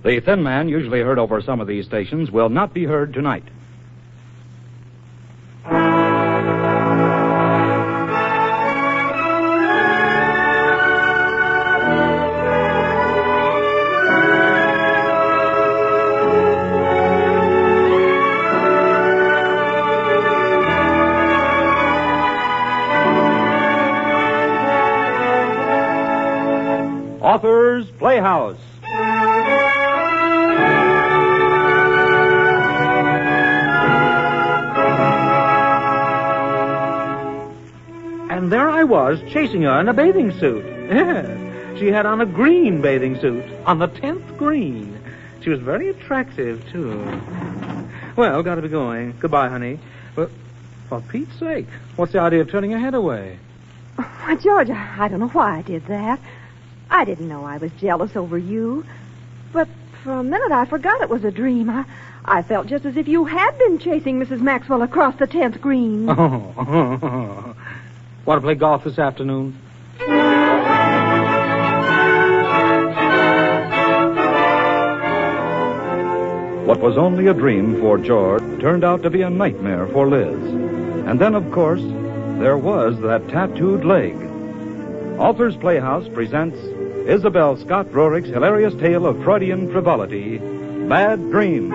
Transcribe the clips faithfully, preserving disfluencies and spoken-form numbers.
The Thin Man, usually heard over some of these stations, will not be heard tonight. Author's Playhouse. And there I was, chasing her in a bathing suit. Yes, she had on a green bathing suit, on the tenth green. She was very attractive, too. Well, gotta be going. Goodbye, honey. Well, for Pete's sake, what's the idea of turning your head away? Why, George, I I don't know why I did that. I didn't know I was jealous over you. But for a minute I forgot it was a dream. I, I felt just as if you had been chasing Missus Maxwell across the tenth green. Oh. Want to play golf this afternoon? What was only a dream for George turned out to be a nightmare for Liz. And then, of course, there was that tattooed leg. Author's Playhouse presents Isabel Scott Rorick's hilarious tale of Freudian frivolity, Bad Dreams.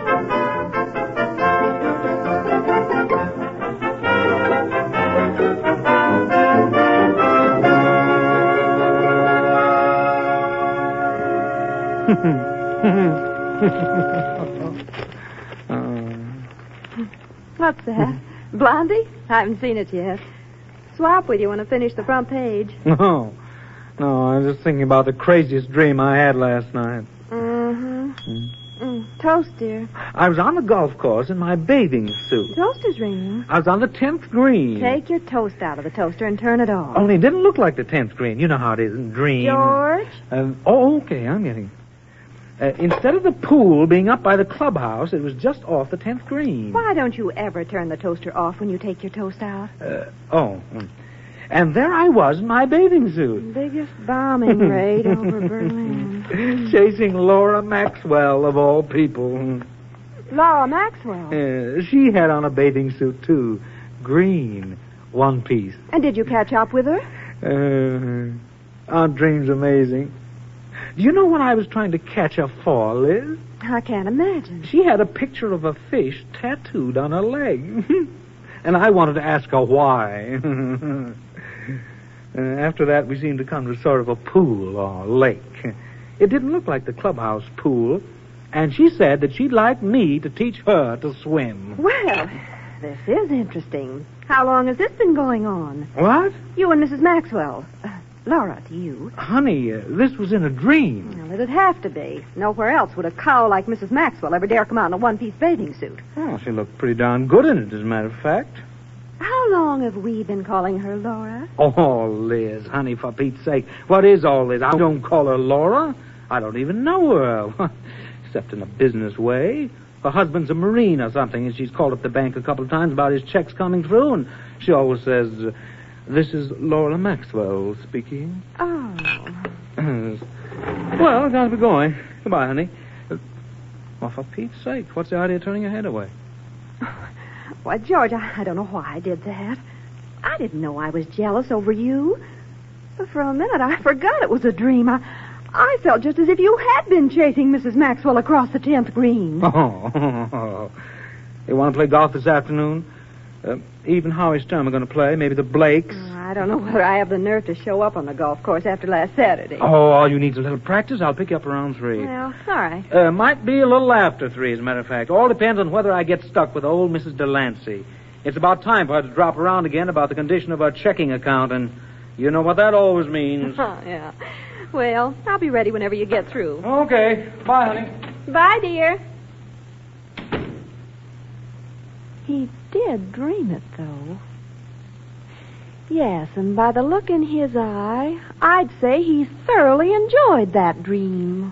What's that? Blondie? I haven't seen it yet. Swap with you when I finish the front page. No. No, I was just thinking about the craziest dream I had last night. Mm-hmm. Mm. Mm. Toast, dear. I was on the golf course in my bathing suit. Toast is ringing. I was on the tenth green. Take your toast out of the toaster and turn it off. Only it didn't look like the tenth green. You know how it is in dreams. George? Um, oh, okay, I'm getting... Uh, instead of the pool being up by the clubhouse, it was just off the tenth green. Why don't you ever turn the toaster off when you take your toast out? Uh, oh. And there I was in my bathing suit. Biggest bombing raid over Berlin. Chasing Laura Maxwell, of all people. Laura Maxwell? Uh, she had on a bathing suit, too. Green. One piece. And did you catch up with her? Uh, aren't dreams amazing? Do you know what I was trying to catch her for, Liz? I can't imagine. She had a picture of a fish tattooed on her leg. And I wanted to ask her why. uh, after that, we seemed to come to sort of a pool or lake. It didn't look like the clubhouse pool. And she said that she'd like me to teach her to swim. Well, this is interesting. How long has this been going on? What? You and Missus Maxwell. Uh, Laura, to you. Honey, uh, this was in a dream. Well, it'd have to be. Nowhere else would a cow like Missus Maxwell ever dare come out in a one-piece bathing suit. Oh, she looked pretty darn good in it, as a matter of fact. How long have we been calling her Laura? Oh, Liz, honey, for Pete's sake. What is all this? I don't call her Laura. I don't even know her. Except in a business way. Her husband's a Marine or something, and she's called up the bank a couple of times about his checks coming through, and she always says... Uh, This is Laura Maxwell speaking. Oh. Well, I gotta be going. Goodbye, honey. Uh, well, for Pete's sake, what's the idea of turning your head away? Why, George, I, I don't know why I did that. I didn't know I was jealous over you. But for a minute, I forgot it was a dream. I, I felt just as if you had been chasing Missus Maxwell across the tenth green. Oh. You want to play golf this afternoon? Uh, Eve and Howie Sturm are going to play. Maybe the Blakes. I don't know whether I have the nerve to show up on the golf course after last Saturday. Oh, all you need is a little practice. I'll pick you up around three. Well, all right. Uh, might be a little after three, as a matter of fact. All depends on whether I get stuck with old Missus Delancey. It's about time for her to drop around again about the condition of her checking account, and you know what that always means. Oh, yeah. Well, I'll be ready whenever you get through. Okay. Bye, honey. Bye, dear. He did dream it, though. Yes, and by the look in his eye, I'd say he thoroughly enjoyed that dream.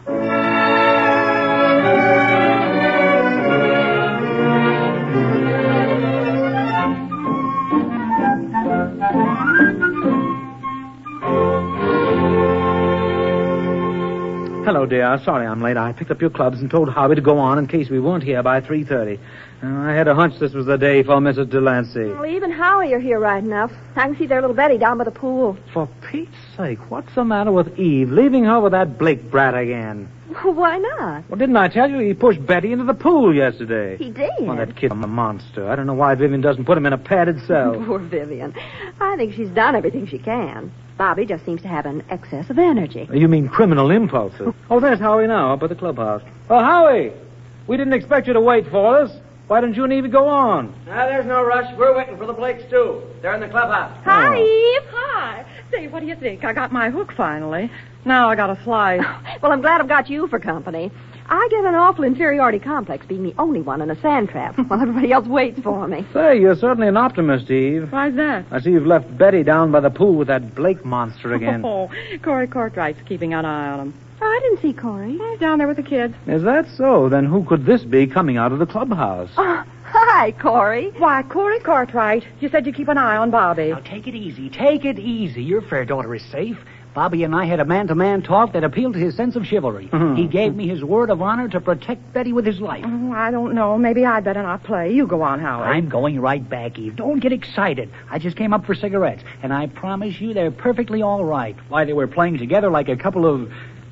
Hello, dear. Sorry I'm late. I picked up your clubs and told Howie to go on in case we weren't here by three thirty. Uh, I had a hunch this was the day for Missus Delancey. Well, Eve and Howie are here right enough. I can see their little Betty down by the pool. For Pete's sake, what's the matter with Eve? Leaving her with that Blake brat again? Well, why not? Well, didn't I tell you he pushed Betty into the pool yesterday? He did. Well, that kid's a monster. I don't know why Vivian doesn't put him in a padded cell. Poor Vivian. I think she's done everything she can. Bobby just seems to have an excess of energy. You mean criminal impulses? Oh, there's Howie now up at the clubhouse. Oh, Howie! We didn't expect you to wait for us. Why don't you and Eve go on? Ah, there's no rush. We're waiting for the Blakes, too. They're in the clubhouse. Hi, Eve. Hi. Say, what do you think? I got my hook finally. Now I got to fly. Well, I'm glad I've got you for company. I get an awful inferiority complex being the only one in a sand trap while everybody else waits for me. Say, you're certainly an optimist, Eve. Why's that? I see you've left Betty down by the pool with that Blake monster again. Oh, Corey Cartwright's keeping an eye on him. I didn't see Corey. He's down there with the kids. Is that so? Then who could this be coming out of the clubhouse? Oh, hi, Corey. Why, Corey Cartwright. You said you keep an eye on Bobby. Now, take it easy. Take it easy. Your fair daughter is safe. Bobby and I had a man-to-man talk that appealed to his sense of chivalry. Mhm. He gave me his word of honor to protect Betty with his life. Oh, I don't know. Maybe I'd better not play. You go on, Howard. I'm going right back, Eve. Don't get excited. I just came up for cigarettes, and I promise you they're perfectly all right. Why, they were playing together like a couple of...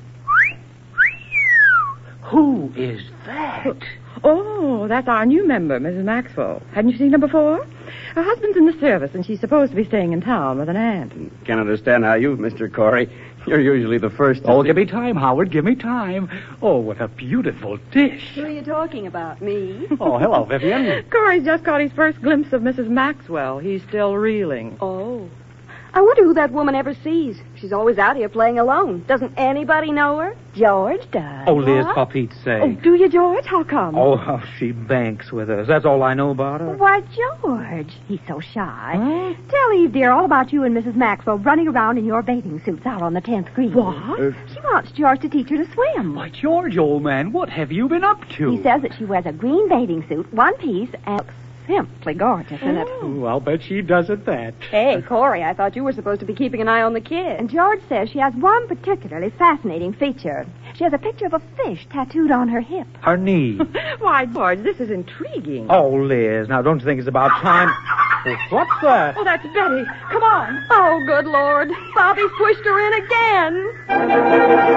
Who is that? Oh, that's our new member, Missus Maxwell. Hadn't you seen her before? Her husband's in the service, and she's supposed to be staying in town with an aunt. Can't understand how you, Mister Corey. You're usually the first to Oh, see- give me time, Howard. Give me time. Oh, what a beautiful dish. Who are you talking about? Me? Oh, hello, Vivian. Corey's just caught his first glimpse of Missus Maxwell. He's still reeling. Oh. I wonder who that woman ever sees. She's always out here playing alone. Doesn't anybody know her? George does. Oh, Liz, What? for Pete's Oh, sake. do you, George? How come? Oh, how she banks with us. That's all I know about her. Why, George, he's so shy. Huh? Tell Eve, dear, all about you and Missus Maxwell running around in your bathing suits out on the tenth green. What? She wants George to teach her to swim. Why, George, old man, what have you been up to? He says that she wears a green bathing suit, one piece, and looks simply gorgeous in it. Oh, I'll bet she does at that. Hey, Corey, I thought you were supposed to be keeping an eye on the kid. And George says she has one particularly fascinating feature. She has a picture of a fish tattooed on her hip. Her knee. Why, George, this is intriguing. Oh, Liz, now don't you think it's about time? Oh, what's that? Oh, that's Betty. Come on. Oh, good Lord. Bobby's pushed her in again.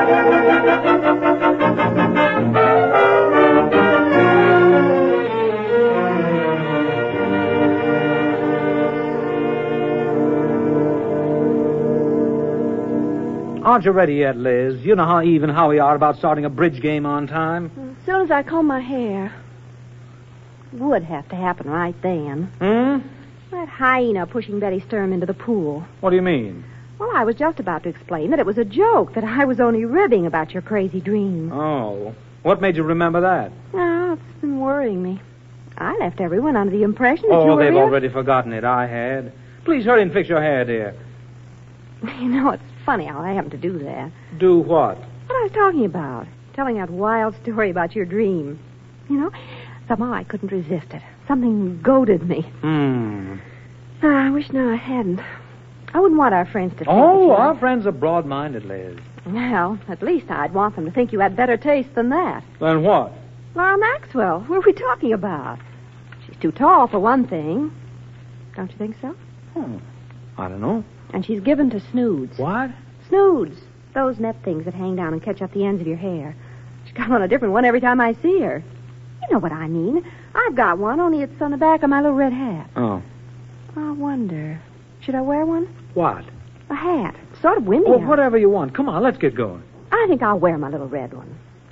Aren't you ready yet, Liz? You know how Eve and Howie are about starting a bridge game on time. As soon as I comb my hair. Would have to happen right then. Hmm? That hyena pushing Betty Sturm into the pool. What do you mean? Well, I was just about to explain that it was a joke, that I was only ribbing about your crazy dream. Oh. What made you remember that? Oh, it's been worrying me. I left everyone under the impression that you Oh, were they've ill. already forgotten it. I had. Please hurry and fix your hair, dear. You know, it's funny how I happened to do that. Do what? What I was talking about. Telling that wild story about your dream. You know, somehow I couldn't resist it. Something goaded me. Hmm. Ah, I wish now I hadn't. I wouldn't want our friends to think Oh, that you- our friends are broad-minded, Liz. Well, at least I'd want them to think you had better taste than that. Then what? Laura Maxwell, who are we talking about? She's too tall, for one thing. Don't you think so? Hmm. I don't know. And she's given to snoods. What? Snoods. Those net things that hang down and catch up the ends of your hair. She's got on a different one every time I see her. You know what I mean. I've got one, only it's on the back of my little red hat. Oh. I wonder, should I wear one? What? A hat. It's sort of windy Well, out. whatever you want. Come on, let's get going. I think I'll wear my little red one.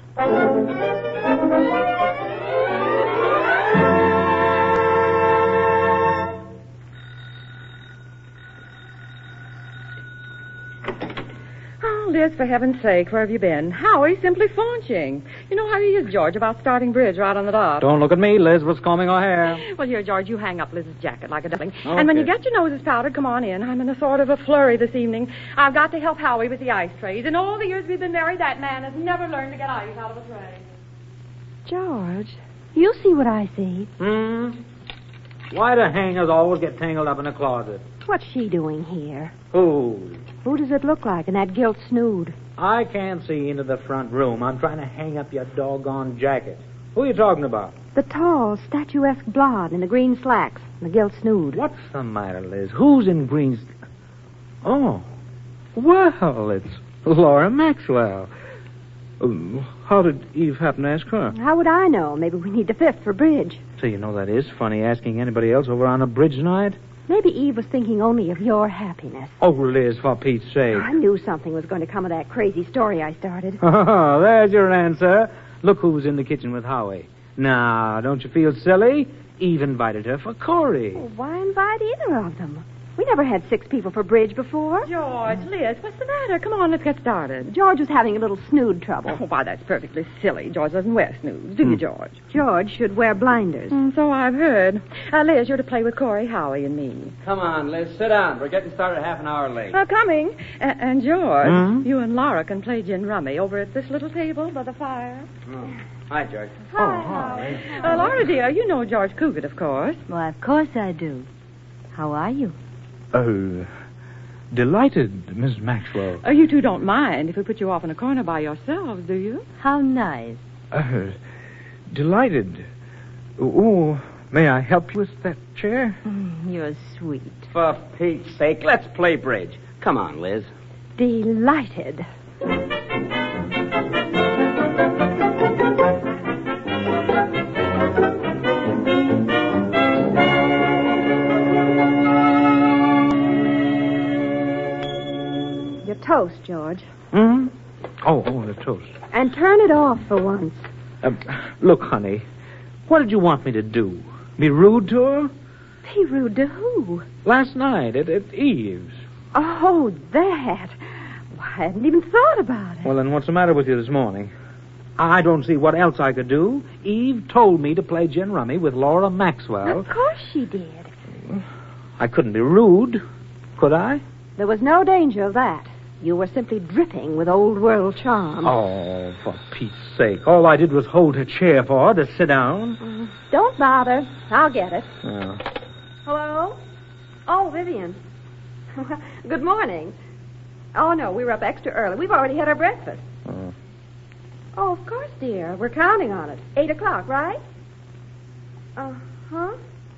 Oh, Liz, for heaven's sake, where have you been? Howie's simply flaunching. You know how he is, George, about starting bridge right on the dot. Don't look at me, Liz. What's combing her hair? Well, here, George, you hang up Liz's jacket like a duckling. Okay. And when you get your noses powdered, come on in. I'm in a sort of a flurry this evening. I've got to help Howie with the ice trays. In all the years we've been married, that man has never learned to get ice out of a tray. George, you see what I see. Hmm? Why do hangers always get tangled up in a closet? What's she doing here? Who? Who does it look like in that gilt snood? I can't see into the front room. I'm trying to hang up your doggone jacket. Who are you talking about? The tall, statuesque blonde in the green slacks and the gilt snood. What's the matter, Liz? Who's in green... Oh. Well, it's Laura Maxwell. Um, how did Eve happen to ask her? How would I know? Maybe we need the fifth for bridge. So you know that is funny, asking anybody else over on a bridge night? Maybe Eve was thinking only of your happiness. Oh, Liz, for Pete's sake. I knew something was going to come of that crazy story I started. Oh, there's your answer. Look who's in the kitchen with Howie. Now, don't you feel silly? Eve invited her for Corey. Well, why invite either of them? We never had six people for bridge before. George, Liz, what's the matter? Come on, let's get started. George was having a little snood trouble. Oh, why, that's perfectly silly. George doesn't wear snoods, do you, George? George should wear blinders. Mm, so I've heard. Uh, Liz, you're to play with Corey, Howie, and me. Come on, Liz, sit down. We're getting started half an hour late. Uh, coming. A- and George, Hmm? you and Laura can play gin rummy over at this little table by the fire. Oh. Hi, George. Hi, Howie. Uh, Laura, dear, you know George Cugat, of course. Why, of course I do. How are you? Oh, delighted, Miss Maxwell. Uh, you two don't mind if we put you off in a corner by yourselves, do you? How nice. Uh, delighted. Oh, may I help you with that chair? Mm, you're sweet. For Pete's sake, let's play bridge. Come on, Liz. Delighted. Your toast, George. Hmm? Oh, oh, the toast. And turn it off for once. Uh, look, honey, what did you want me to do? Be rude to her? Be rude to who? Last night at, at Eve's. Oh, that. Why, I hadn't even thought about it. Well, then what's the matter with you this morning? I don't see what else I could do. Eve told me to play gin rummy with Laura Maxwell. Of course she did. I couldn't be rude, could I? There was no danger of that. You were simply dripping with old world charm. Oh, for Pete's sake. All I did was hold her chair for her to sit down. Mm, don't bother. I'll get it. Oh. Hello? Oh, Vivian. Good morning. Oh, no, we were up extra early. We've already had our breakfast. Oh. Oh, of course, dear. We're counting on it. Eight o'clock, right? Uh-huh.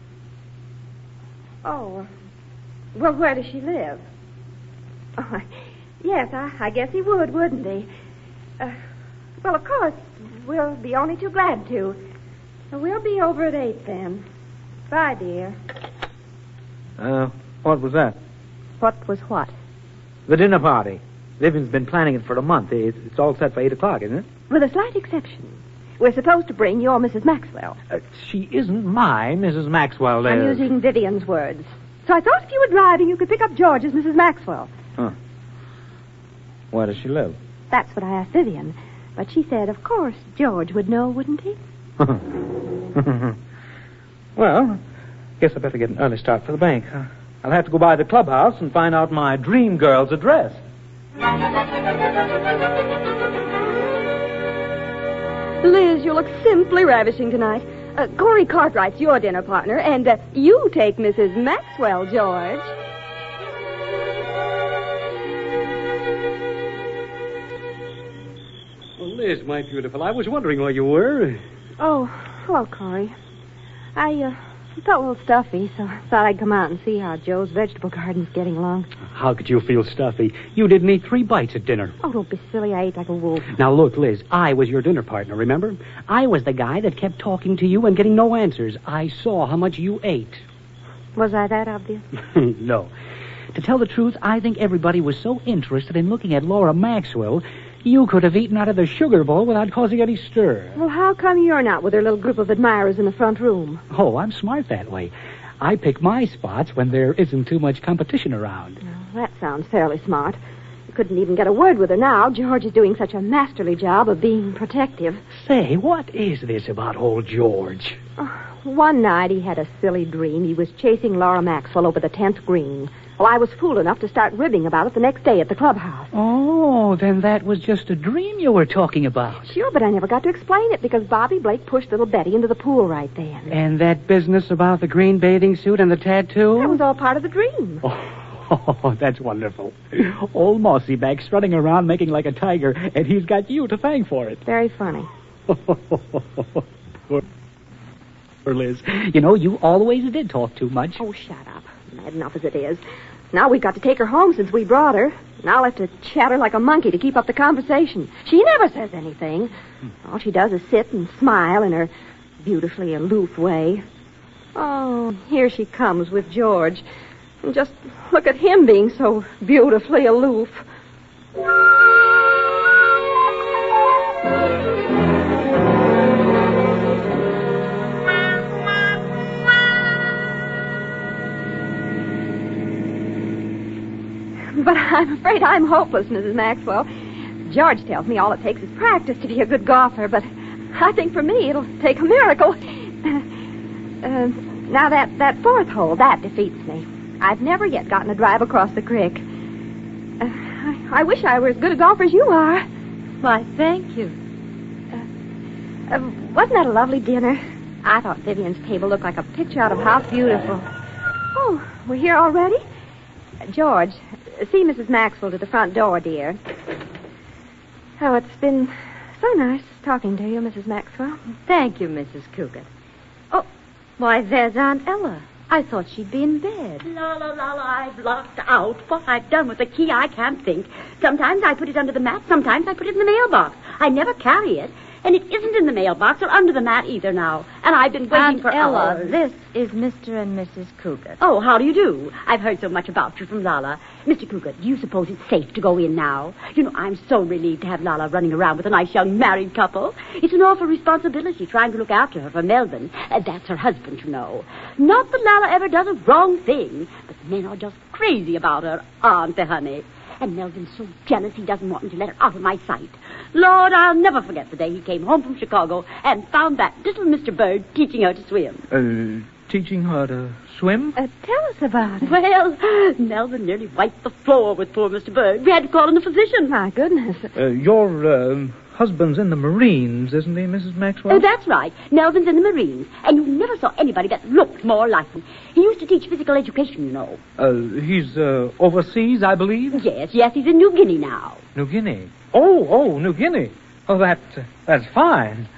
Oh. Well, where does she live? Oh, yes, I, I guess he would, wouldn't he? Uh, well, of course, we'll be only too glad to. We'll be over at eight, then. Bye, dear. Uh, what was that? What was what? The dinner party. Vivian's been planning it for a month. It's, it's all set for eight o'clock, isn't it? With a slight exception. We're supposed to bring your Missus Maxwell. Uh, she isn't my Missus Maxwell, Liz. I'm using Vivian's words. So I thought if you were driving, you could pick up George's Missus Maxwell. Huh. Where does she live? That's what I asked Vivian. But she said, of course, George would know, wouldn't he? Well, guess I better get an early start for the bank. Uh, I'll have to go by the clubhouse and find out my dream girl's address. Liz, you look simply ravishing tonight. Uh, Corey Cartwright's your dinner partner, and uh, you take Missus Maxwell, George. Well, Liz, my beautiful, I was wondering where you were. Oh, hello, Corey. I, uh, felt a little stuffy, so I thought I'd come out and see how Joe's vegetable garden's getting along. How could you feel stuffy? You didn't eat three bites at dinner. Oh, don't be silly. I ate like a wolf. Now, look, Liz, I was your dinner partner, remember? I was the guy that kept talking to you and getting no answers. I saw how much you ate. Was I that obvious? No. To tell the truth, I think everybody was so interested in looking at Laura Maxwell, you could have eaten out of the sugar bowl without causing any stir. Well, how come you're not with her little group of admirers in the front room? Oh, I'm smart that way. I pick my spots when there isn't too much competition around. Well, that sounds fairly smart. You couldn't even get a word with her now. George is doing such a masterly job of being protective. Say, what is this about old George? Oh, one night he had a silly dream. He was chasing Laura Maxwell over the tenth green. Well, I was fool enough to start ribbing about it the next day at the clubhouse. Oh, then that was just a dream you were talking about. Sure, but I never got to explain it because Bobby Blake pushed little Betty into the pool right then. And that business about the green bathing suit and the tattoo? That was all part of the dream. Oh, Oh, that's wonderful. Old Mossy back strutting around making like a tiger, and he's got you to thank for it. Very funny. Poor Liz. You know, you always did talk too much. Oh, shut up. Mad enough as it is. Now we've got to take her home since we brought her. And I'll have to chatter like a monkey to keep up the conversation. She never says anything. All she does is sit and smile in her beautifully aloof way. Oh, here she comes with George. And just look at him being so beautifully aloof. But I'm afraid I'm hopeless, Missus Maxwell. George tells me all it takes is practice to be a good golfer, but I think for me it'll take a miracle. Uh, now, that, that fourth hole, that defeats me. I've never yet gotten a drive across the creek. Uh, I, I wish I were as good a golfer as you are. Why, thank you. Uh, uh, wasn't that a lovely dinner? I thought Vivian's table looked like a picture out of House Beautiful. Oh, we're here already? Uh, George, see Missus Maxwell to the front door, dear. Oh, it's been so nice talking to you, Missus Maxwell. Thank you, Missus Cougar. Oh, why, there's Aunt Ella. I thought she'd be in bed. La, la, la, la, I've locked out. What I've done with the key, I can't think. Sometimes I put it under the mat, sometimes I put it in the mailbox. I never carry it. And it isn't in the mailbox or under the mat either now. And I've been waiting Aunt for Ella, hours. this is Mister and Missus Cougar. Oh, how do you do? I've heard so much about you from Lala. Mister Cougar, do you suppose it's safe to go in now? You know, I'm so relieved to have Lala running around with a nice young married couple. It's an awful responsibility trying to look after her for Melvin. Uh, that's her husband, you know. Not that Lala ever does a wrong thing, but men are just crazy about her, aren't they, honey? And Melvin's so jealous he doesn't want me to let her out of my sight. Lord, I'll never forget the day he came home from Chicago and found that little Mister Bird teaching her to swim. Uh, teaching her to swim? Uh, tell us about it. Well, Melvin nearly wiped the floor with poor Mister Bird. We had to call in a physician. My goodness. Uh, your uh, husband's in the Marines, isn't he, Missus Maxwell? Oh, that's right. Melvin's in the Marines, and you never saw anybody that looked more like him. He used to teach physical education, you know. Uh, he's uh, overseas, I believe? Yes, yes, he's in New Guinea now. New Guinea. Oh, oh, New Guinea. Oh, that, uh, that's fine.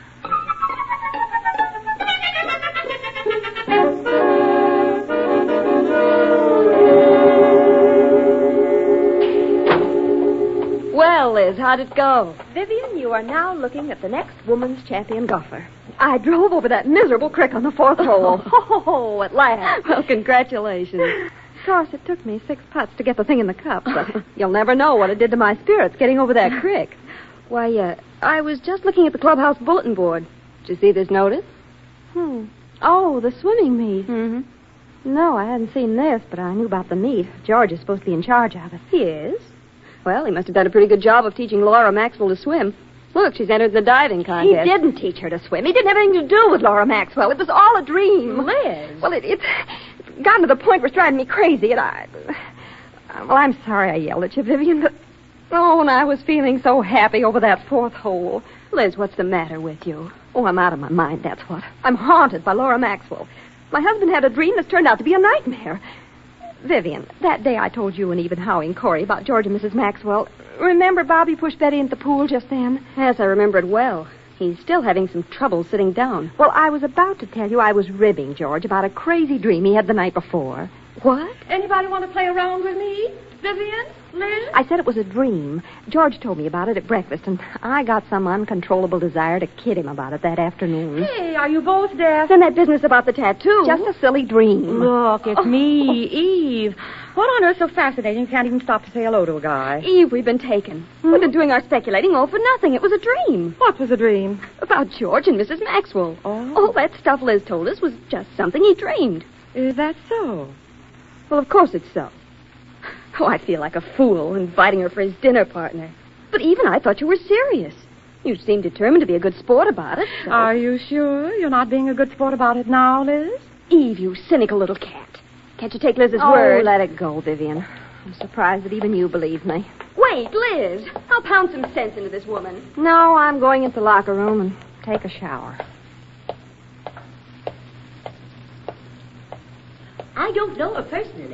Well, Liz, how'd it go? Vivian, you are now looking at the next woman's champion golfer. I drove over that miserable creek on the fourth hole. Oh, at last. Well, congratulations. Of course, it took me six putts to get the thing in the cup, but you'll never know what it did to my spirits getting over that creek. Why, uh, I was just looking at the clubhouse bulletin board. Did you see this notice? Hmm. Oh, the swimming meet. Mm-hmm. No, I hadn't seen this, but I knew about the meet. George is supposed to be in charge of it. He is? Well, he must have done a pretty good job of teaching Laura Maxwell to swim. Look, she's entered the diving contest. He didn't teach her to swim. He didn't have anything to do with Laura Maxwell. It was all a dream. Liz. Well, it, it's gotten to the point where it's driving me crazy, and I... Well, I'm sorry I yelled at you, Vivian, but... Oh, and I was feeling so happy over that fourth hole. Liz, what's the matter with you? Oh, I'm out of my mind, that's what. I'm haunted by Laura Maxwell. My husband had a dream that's turned out to be a nightmare. Vivian, that day I told you and even Howie and Corey about George and Missus Maxwell. Remember Bobby pushed Betty into the pool just then? Yes, I remember it well. He's still having some trouble sitting down. Well, I was about to tell you I was ribbing George about a crazy dream he had the night before. What? Anybody want to play around with me? Vivian? Liz? I said it was a dream. George told me about it at breakfast, and I got some uncontrollable desire to kid him about it that afternoon. Hey, are you both deaf? Then that business about the tattoo. Just a silly dream. Look, it's oh. me, Eve. What on earth's so fascinating you can't even stop to say hello to a guy? Eve, we've been taken. Hmm? We've been doing our speculating all for nothing. It was a dream. What was a dream? About George and Missus Maxwell. Oh. All that stuff Liz told us was just something he dreamed. Is that so? Well, of course it's so. Oh, I feel like a fool inviting her for his dinner partner. But even I thought you were serious. You seemed determined to be a good sport about it. So. Are you sure you're not being a good sport about it now, Liz? Eve, you cynical little cat. Can't you take Liz's oh, word? Oh, let it go, Vivian. I'm surprised that even you believe me. Wait, Liz. I'll pound some sense into this woman. No, I'm going into the locker room and take a shower. I don't know her personally,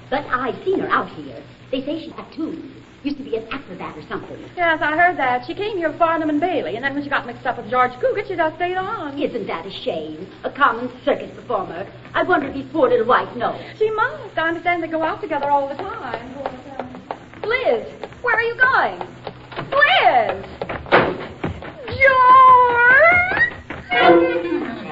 But I've seen her out here. They say she's tattooed. Used to be an acrobat or something. Yes, I heard that. She came here with Farnham and Bailey, and then when she got mixed up with George Cugat, she just stayed on. Isn't that a shame? A common circus performer. I wonder if his poor little wife knows. She must. I understand they go out together all the time. Liz, where are you going? Liz! George!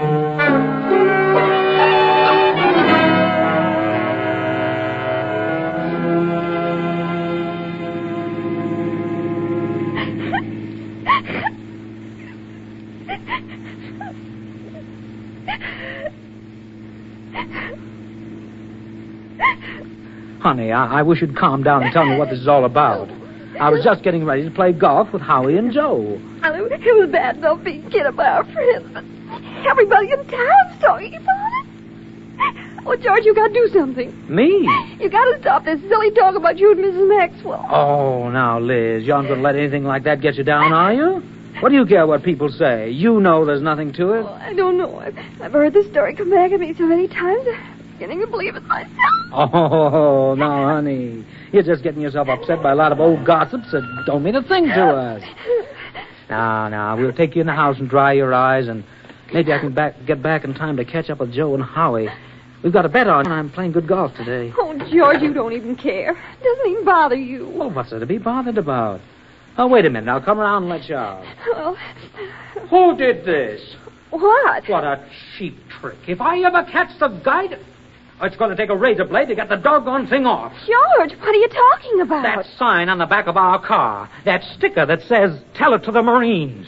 Honey, I, I wish you'd calm down and tell me what this is all about. I was just getting ready to play golf with Howie and Joe. It was bad enough being kid of our friends, but everybody in town's talking about it. Oh, George, you gotta do something. Me? You gotta stop this silly talk about you and Missus Maxwell. Oh, now, Liz, you aren't going to let anything like that get you down, are you? What do you care what people say? You know there's nothing to it. Oh, I don't know. I've, I've heard this story come back at me so many times. I'm beginning to believe it myself. Oh, now, honey, you're just getting yourself upset by a lot of old gossips that don't mean a thing to us. Now, now, we'll take you in the house and dry your eyes, and maybe I can back, get back in time to catch up with Joe and Howie. We've got a bet on. I'm playing good golf today. Oh, George, you don't even care. It doesn't even bother you. Well, what's there to be bothered about? Oh, wait a minute. I'll come around and let you out. Well, who did this? What? What a cheap trick. If I ever catch the guy... To... Oh, it's going to take a razor blade to get the doggone thing off. George, what are you talking about? That sign on the back of our car. That sticker that says, tell it to the Marines.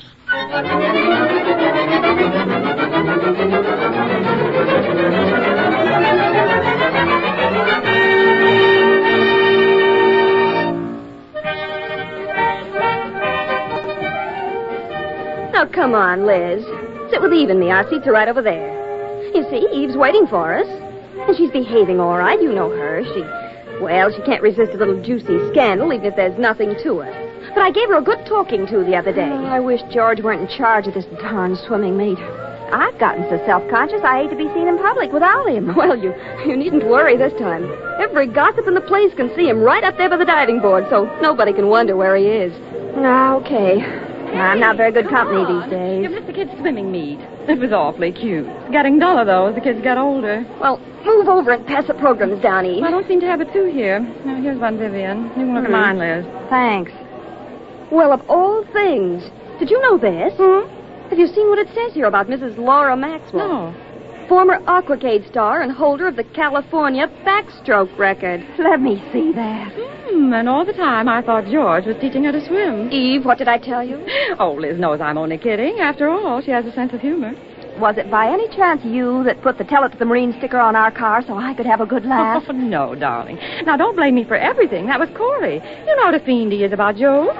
Now, come on, Liz. Sit with Eve and me. Our seats are right over there. You see, Eve's waiting for us. And she's behaving all right. You know her. She, well, she can't resist a little juicy scandal, even if there's nothing to it. But I gave her a good talking to the other day. Oh, I wish George weren't in charge of this darn swimming meet. I've gotten so self-conscious I hate to be seen in public without him. Well, you, you needn't worry this time. Every gossip in the place can see him right up there by the diving board, so nobody can wonder where he is. Okay. I'm not very good company on. these days. You missed the kids' swimming meet. It was awfully cute. It's getting duller, though, as the kids get older. Well, move over and pass the programs down, Eve. I don't seem to have a two here. Now, here's one, Vivian. You can look Hmm. at mine, Liz. Thanks. Well, of all things, did you know this? Hmm? Have you seen what it says here about Missus Laura Maxwell? No. Former Aquacade star and holder of the California backstroke record. Let me see that. Hmm, and all the time I thought George was teaching her to swim. Eve, what did I tell you? Oh, Liz knows I'm only kidding. After all, she has a sense of humor. Was it by any chance you that put the Tell It to the Marine sticker on our car so I could have a good laugh? Oh, no, darling. Now, don't blame me for everything. That was Corey. You know what a fiend he is about jokes.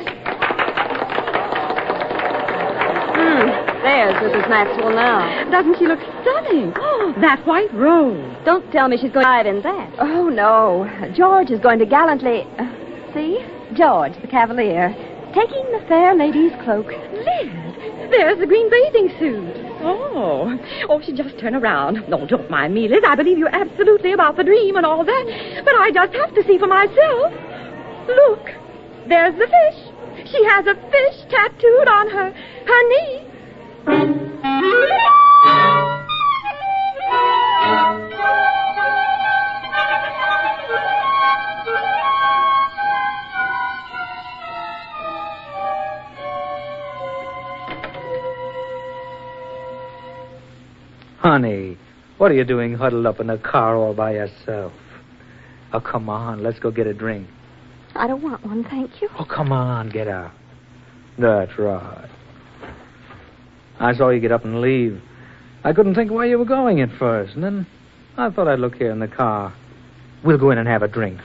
Hmm. There's Missus Maxwell now. Doesn't she look stunning? Oh, that white rose. Don't tell me she's going to dive in that. Oh, no. George is going to gallantly... Uh, see? George, the Cavalier, taking the fair lady's cloak. Liz, there's the green bathing suit. Oh. Oh, she just turned around. No, don't mind me, Liz. I believe you're absolutely about the dream and all that. But I just have to see for myself. Look, there's the fish. She has a fish tattooed on her, her knee. Honey, what are you doing huddled up in the car all by yourself? Oh, come on, let's go get a drink. I don't want one, thank you. Oh, come on, get out. That's right. I saw you get up and leave. I couldn't think where you were going at first, and then I thought I'd look here in the car. We'll go in and have a drink.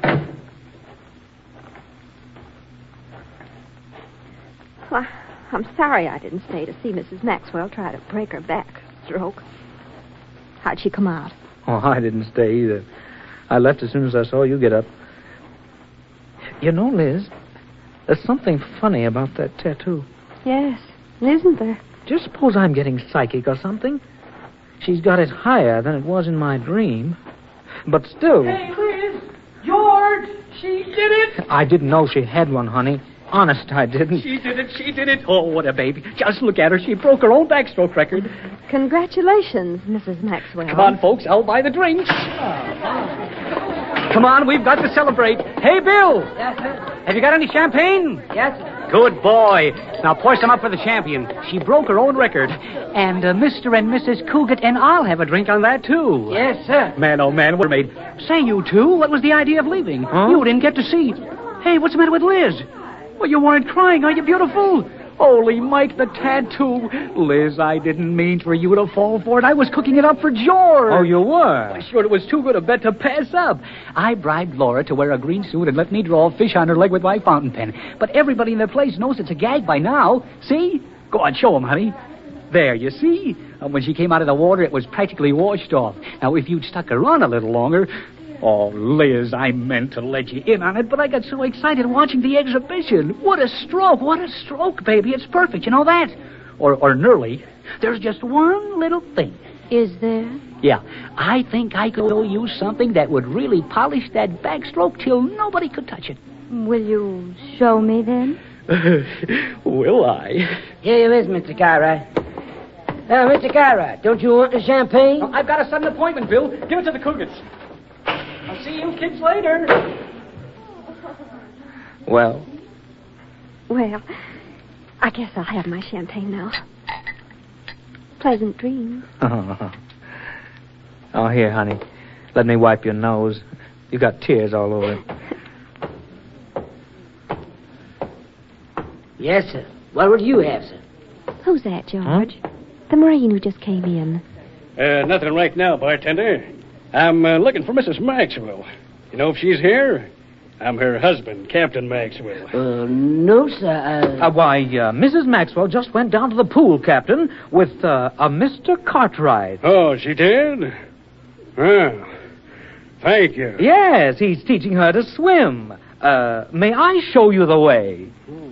Well, I'm sorry I didn't stay to see Missus Maxwell try to break her back stroke. How'd she come out? Oh, I didn't stay either. I left as soon as I saw you get up. You know, Liz, there's something funny about that tattoo. Yes, isn't there? Just suppose I'm getting psychic or something. She's got it higher than it was in my dream. But still... Hey, Liz. Liz! George! She did it! I didn't know she had one, honey. Honest, I didn't. She did it, she did it. Oh, what a baby. Just look at her. She broke her own backstroke record. Congratulations, Missus Maxwell. Come on, folks. I'll buy the drinks. Come on, we've got to celebrate. Hey, Bill. Yes, sir. Have you got any champagne? Yes, sir. Good boy. Now pour some up for the champion. She broke her own record. And uh, Mister and Missus Cougat and I'll have a drink on that, too. Yes, sir. Man, oh, man, we're made. Say, you two, what was the idea of leaving? Huh? You didn't get to see. Hey, what's the matter with Liz? Well, you weren't crying, are you, beautiful? Holy Mike, the tattoo. Liz, I didn't mean for you to fall for it. I was cooking it up for George. Oh, you were? I sure it was too good a bet to pass up. I bribed Laura to wear a green suit and let me draw a fish on her leg with my fountain pen. But everybody in the place knows it's a gag by now. See? Go on, show 'em, honey. There, you see? And when she came out of the water, it was practically washed off. Now, if you'd stuck around a little longer... Oh, Liz, I meant to let you in on it, but I got so excited watching the exhibition. What a stroke, what a stroke, baby. It's perfect, you know that? Or, or nearly. There's just one little thing. Is there? Yeah, I think I could use something that would really polish that backstroke till nobody could touch it. Will you show me then? Will I? Here you is, Mister Cartwright. Now, Mister Cartwright, don't you want the champagne? Oh, I've got a sudden appointment, Bill. Give it to the Cougars. I'll see you kids later. Well? Well, I guess I'll have my champagne now. Pleasant dreams. Oh, here, honey. Let me wipe your nose. You got tears all over it. Yes, sir. What would you have, sir? Who's that, George? Huh? The Marine who just came in. Uh, nothing right now, bartender. I'm uh, looking for Missus Maxwell. You know if she's here? I'm her husband, Captain Maxwell. Uh, no, sir. Uh... Uh, why, uh, Missus Maxwell just went down to the pool, Captain, with uh, a Mister Cartwright. Oh, she did? Well, thank you. Yes, he's teaching her to swim. Uh, may I show you the way?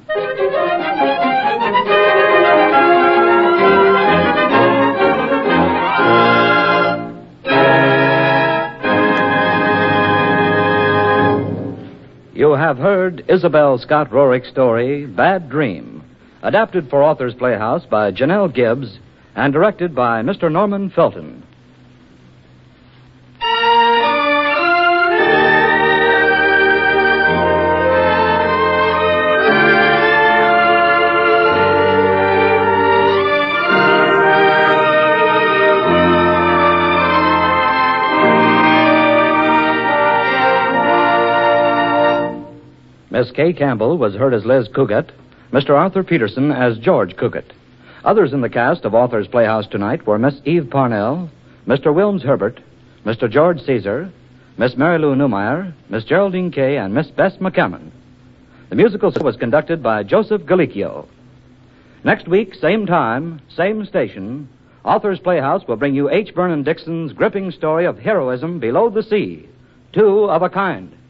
You have heard Isabel Scott Rorick's story, Bad Dream, adapted for Authors Playhouse by Janelle Gibbs and directed by Mister Norman Felton. Miss Kay Campbell was heard as Liz Cougat, Mister Arthur Peterson as George Cougat. Others in the cast of Authors Playhouse tonight were Miss Eve Parnell, Mister Wilms Herbert, Mister George Caesar, Miss Mary Lou Newmeyer, Miss Geraldine Kay, and Miss Bess McCammon. The musical was conducted by Joseph Galicchio. Next week, same time, same station, Authors Playhouse will bring you H. Vernon Dixon's gripping story of heroism below the sea, Two of a Kind.